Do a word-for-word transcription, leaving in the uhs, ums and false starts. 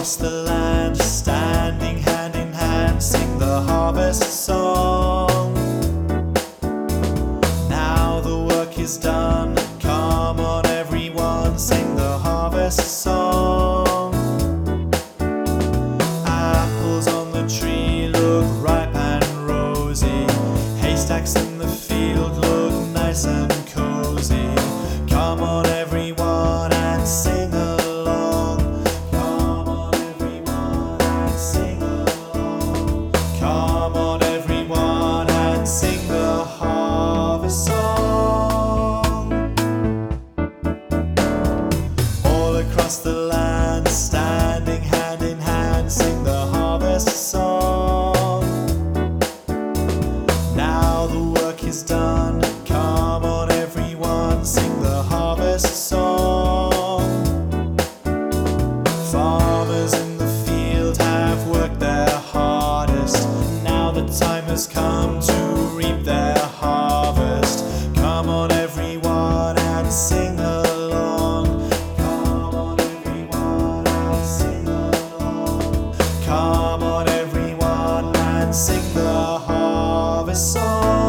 across the land, standing hand in hand, sing the harvest song. Now the work is done, come on everyone, sing the harvest song. Apples on the tree look ripe and rosy, haystacks in the field look nice and cozy. Come on everyone and sing along. Come on everyone and sing along. Come on everyone and sing the harvest song. All across the land, standing hand in hand, sing the harvest song. Now the work is done, come on everyone, sing the harvest song. Farmers in the field have worked their hardest, now the time has come to reap their harvest. Come on everyone and sing along. Come on everyone and sing along. Come on everyone and sing the harvest song.